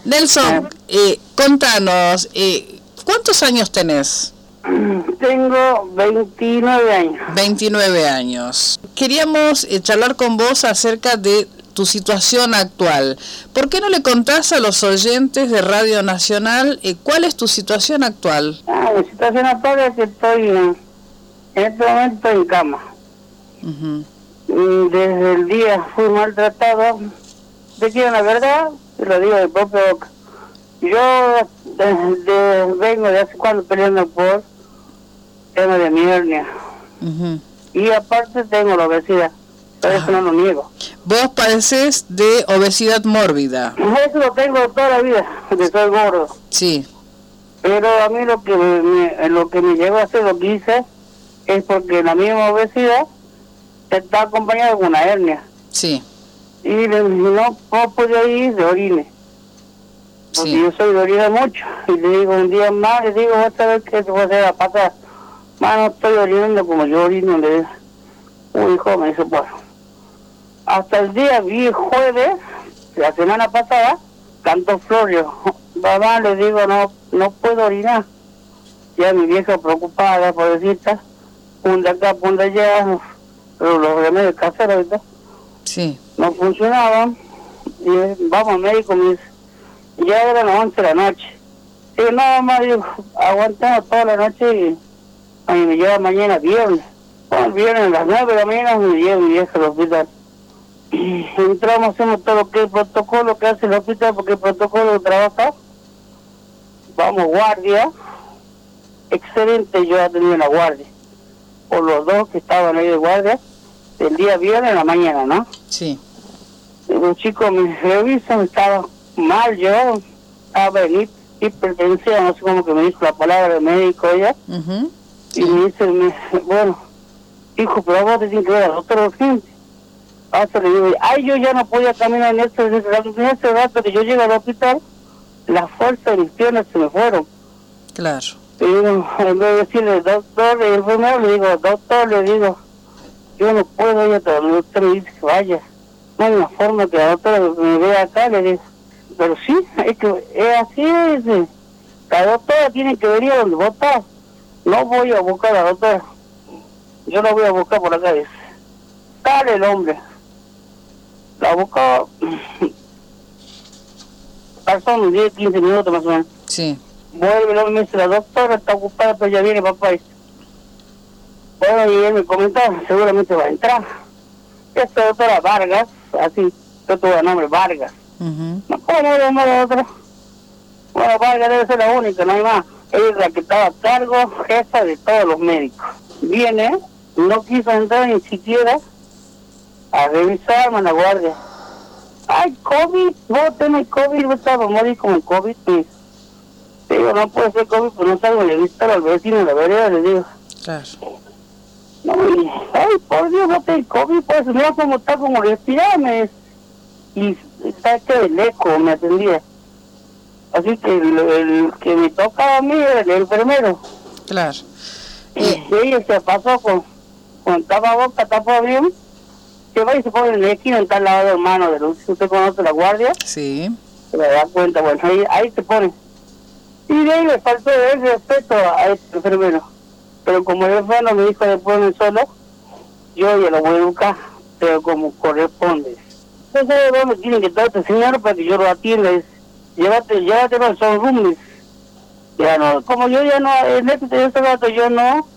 Nelson, contanos, ¿cuántos años tenés? Tengo 29 años. 29 años. Queríamos charlar con vos acerca de tu situación actual. ¿Por qué no le contás a los oyentes de Radio Nacional cuál es tu situación actual? Mi situación actual es que estoy en este momento en cama. Desde el día fui maltratado. Te quiero la verdad, te lo digo de propia boca. Yo vengo de hace cuando peleando por tema de mi hernia. Y aparte tengo la obesidad. Por eso no lo niego. Vos padeces de obesidad mórbida. Eso lo tengo toda la vida, que soy gordo. Sí. Pero a mí lo que me llevó a hacer lo que hice es porque la misma obesidad está acompañada de una hernia. Sí. Y no podía ir de orine. Porque yo soy de orina mucho. Y le digo un día más, le digo, vas a ver qué te voy a hacer a pasar. Más no estoy orinando como yo orino. Le digo, uy, hijo, me dice, bueno. Hasta el día jueves, la semana pasada, cantó Florio. Mamá, le digo, no puedo orinar. Ya mi vieja preocupada, pobrecita, punta acá, punta allá, pero los remedios caseros y todo. Sí. No funcionaban. Y vamos al médico, me dice, ya eran las 11 de la noche. Digo, no, mamá, digo, aguantamos toda la noche y me lleva mañana viernes. Bueno, viernes a las 9 de la mañana me lleva mi vieja al hospital. Y entramos, hacemos todo lo que es el protocolo que hace el hospital, porque el protocolo de trabajar. Vamos, guardia. Excelente, yo atendí la guardia. Por los dos que estaban ahí de guardia, el día viernes en la mañana, ¿no? Sí. Los chicos me revisan, estaba mal yo, estaba en hipertensión, no sé cómo que me dijo la palabra del médico ella. Sí. Y me dice, bueno, hijo, pero vos te tienes que ver al doctor urgente. Hasta le digo, yo ya no podía caminar en ese rato que yo llego al hospital, las fuerzas de mis piernas se me fueron. Claro. Y digo, en vez de decirle doctor, el enfermero, le digo, doctor, le digo, yo no puedo ir a todo. El doctor me dice que vaya. No hay una forma que la doctora me vea acá, le digo, pero sí, es que es así, la doctora tiene que venir a donde vos estás. No voy a buscar a la doctora, yo la voy a buscar por acá, dice. Dale el hombre. La buscó, pasaron 10, 15 minutos más o menos. Sí. Vuelve el hombre y me dice, la doctora está ocupada, pero ya viene papá. Bueno, y él me comentaba, seguramente va a entrar. Esta doctora Vargas, así, yo tuve el nombre Vargas. No puedo llamar a otra. Bueno, Vargas debe ser la única, no hay más. Ella es la que estaba a cargo, jefa de todos los médicos. Viene, no quiso entrar ni siquiera a revisarme en la guardia. Ay, COVID, vos tenés COVID, vos estás a morir como COVID. Le digo, no puede ser COVID, pues no salgo a visitar al vecino de la vereda, le digo. Claro. No, ay, por Dios, no tenés COVID, pues mira cómo está, como respirarme. Y está que de lejos me atendía. Así que el que me tocaba a mí era el enfermero. Claro. Y ella se pasó con tapabocas, tapó bien. Se va y se pone en la esquina, está al lado del mano de luz. ¿Usted conoce la guardia? Sí. Se da cuenta, bueno, ahí se pone. Y de ahí le faltó el respeto a este enfermero. Pero como el enfermero me dijo de poner solo, yo ya lo voy a educar, pero como corresponde. Entonces, ¿dónde tiene que estar este señor para que yo lo atienda? Llévatelo al showroom. Ya no, como yo ya no, en este rato yo no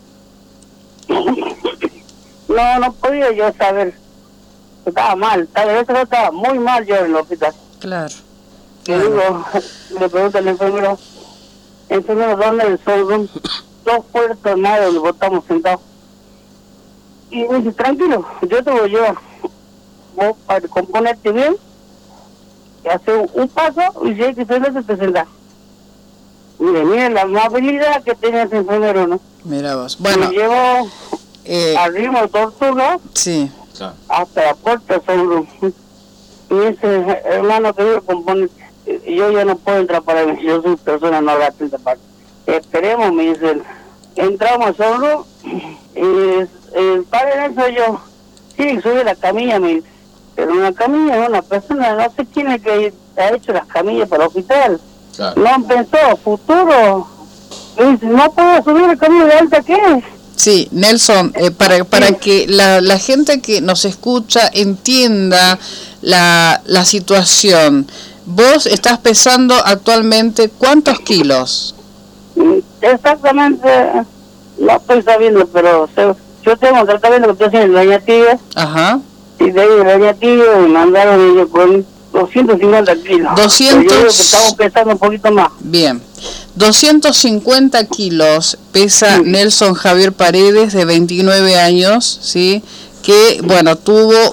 podía yo saber. Estaba mal, estaba muy mal yo en el hospital. Claro. Le digo, le pregunto al enfermero, ¿dónde es el showroom? 2 puertas más donde vos estamos sentados. Y me dice, tranquilo, yo te voy a llevar. Vos para componerte bien, y hacer un paso, y si hay que sentarse, te sentás. Mire la amabilidad que tenía ese enfermero, ¿no? Mira vos. Bueno. Me llevó al ritmo de tortuga. Sí. Hasta la puerta del showroom. Y dice, hermano, querido, componente, yo ya no puedo entrar para mí, yo soy persona no grata en esta parte. Esperemos, me dicen. Entramos al showroom y el padre en eso yo, sí, sube la camilla, me dice. Pero una camilla, una persona, no sé quién es que ha hecho las camillas para el hospital. Claro. No han pensado futuro. Y no puedo subir el camino de alta, ¿qué es? Sí, Nelson, para que la gente que nos escucha entienda la situación, vos estás pesando actualmente ¿cuántos kilos? Exactamente, no estoy sabiendo, pero yo tengo un tratamiento que estoy haciendo en Doña Tibia. Ajá. Y de ahí de Doña Tibia me mandaron ellos con 250 kilos. 200... Pero yo creo que estamos pesando un poquito más. Bien. 250 kilos pesa Nelson Javier Paredes, de 29 años, ¿sí? Que, bueno, tuvo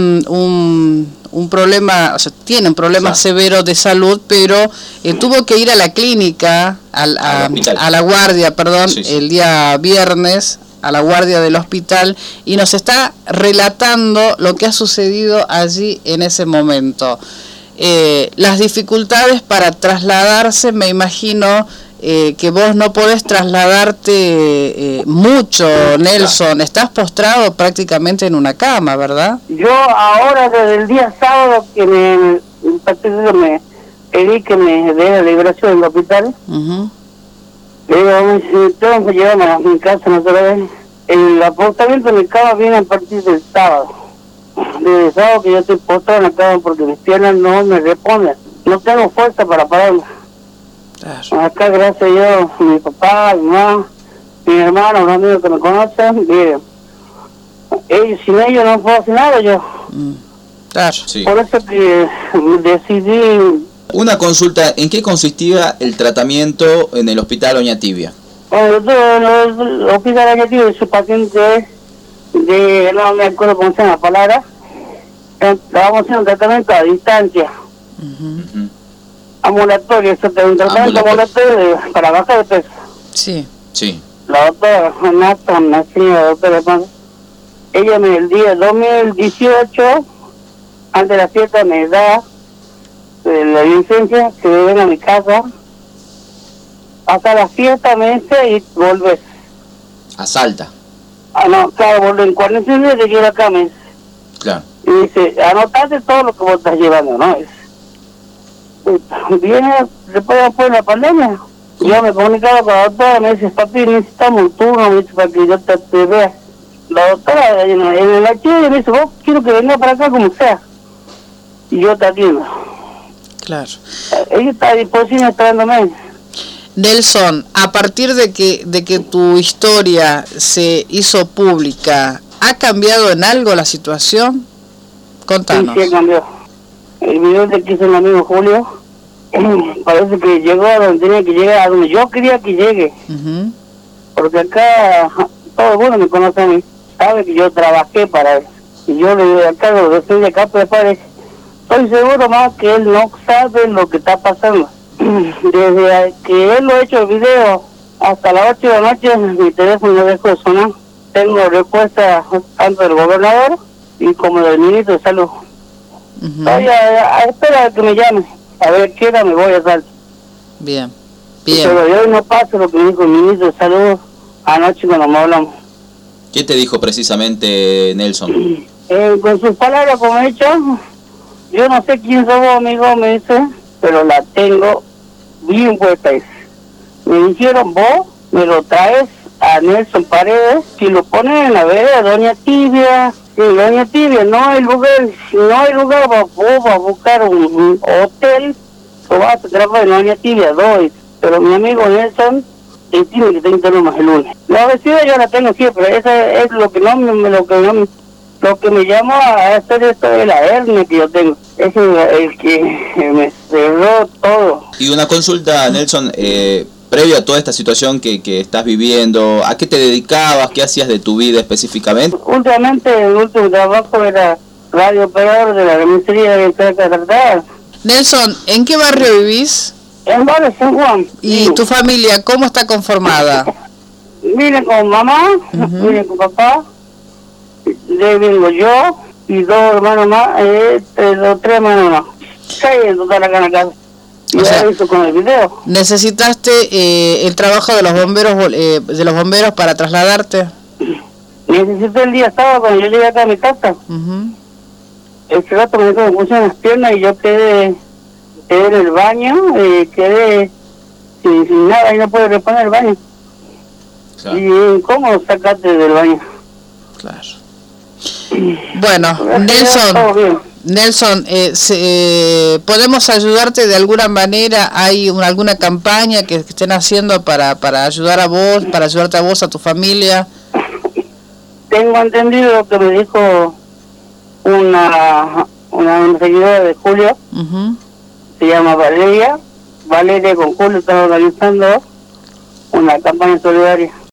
un problema, o sea, tiene un problema severo de salud, pero tuvo que ir a la clínica, a la guardia, perdón, el día viernes, a la guardia del hospital, y nos está relatando lo que ha sucedido allí en ese momento. Las dificultades para trasladarse, me imagino que vos no podés trasladarte mucho, Nelson. Estás postrado prácticamente en una cama, ¿verdad? Yo ahora, desde el día sábado que me pedí que me dé la liberación del hospital, le digo, tengo que llevarme a mi casa otra vez. El apostamiento de mi cama viene a partir del sábado. Desde el sábado que yo estoy postrado en la cama porque mis piernas no me responden. No tengo fuerza para pararme. Claro. Acá, gracias a Dios, mi papá, mi mamá, mi hermano, unos amigos que me conocen, miren, sin ellos no puedo hacer nada yo. Claro. Sí. Por eso que decidí... Una consulta, ¿en qué consistía el tratamiento en el hospital Doña Tibia? Bueno, el hospital Doña Tibia es su paciente de, no me acuerdo cómo se llama la palabra, estábamos haciendo un tratamiento a distancia. Ambulatorio, eso es un tratamiento ambulatorio para bajar de peso. Sí. Sí. La doctora Nathan, la señora doctora, ella el día 2018, antes de la fiesta, me da la licencia que me ven a mi casa, hasta la fiesta me dice y volvés. A Salta. Ah, no, claro, volver en 45 días de llegar acá, me dice. Claro. Y dice, anotate todo lo que vos estás llevando, ¿no? Viene después de la pandemia. Yo me comunicaba con la doctora, me dice, papi, necesitamos un turno, me dice, para que yo te vea. La doctora en el archivo me dice, vos quiero que venga para acá como sea. Y yo te atiendo. Claro. Ella está a disposición esperándome. Nelson, a partir de que tu historia se hizo pública, ¿ha cambiado en algo la situación? Contanos. Sí, cambió. El video que hizo mi amigo Julio, parece que llegó a donde tenía que llegar, a donde yo quería que llegue. Porque acá todo el mundo me conoce a mí, sabe que yo trabajé para él. Y yo le doy a cargo de estoy de acá, pero estoy seguro más que él no sabe lo que está pasando. Desde que él lo ha hecho el video hasta las 8 de la noche, mi teléfono no dejó de sonar. Tengo respuesta tanto del gobernador y como del ministro de salud. Estoy a espera de que me llame, a ver qué hora me voy a Salta. Bien. Pero hoy no pasa lo que me dijo el ministro de salud anoche cuando me hablamos. ¿Qué te dijo precisamente Nelson? Con sus palabras, como he dicho, yo no sé quién sos vos, amigo, me dice, pero la tengo bien puesta. Me dijeron, vos me lo traes a Nelson Paredes, si lo pones en la vereda Doña Tibia, sí, Doña Tibia, no hay lugar para vos vas a buscar un hotel, o vas a trabajar en Doña Tibia, pero mi amigo Nelson tiene que tener más el lunes. La obesidad yo la tengo siempre, esa es lo que lo que me llamó a hacer esto es la hernia que yo tengo. Ese es el que me cerró todo. Y una consulta, Nelson, previo a toda esta situación que estás viviendo, ¿a qué te dedicabas? ¿Qué hacías de tu vida específicamente? Últimamente, el último trabajo era radio operador de la remisería de Tratar. Nelson, ¿en qué barrio vivís? En barrio San Juan. ¿Y tu familia cómo está conformada? Vine con mamá, vine con papá, de vengo yo y dos hermanos más, tres hermanos más. 6 en total acá en la casa. Y ya hizo con el video. ¿Necesitaste el trabajo de los bomberos para trasladarte? Necesité el día sábado cuando yo llegué acá a mi casa. Ese rato me dijo que me pusieron las piernas y yo quedé quedé en el baño, quedé sin nada y no pude reponer el baño. Claro. Y ¿cómo sacarte del baño? Claro. Bueno, Todo bien. Nelson, ¿podemos ayudarte de alguna manera? ¿Hay alguna campaña que estén haciendo para ayudar a vos, para ayudarte a vos, a tu familia? Tengo entendido lo que me dijo una seguidora de Julio, se llama Valeria con Julio, está organizando una campaña solidaria.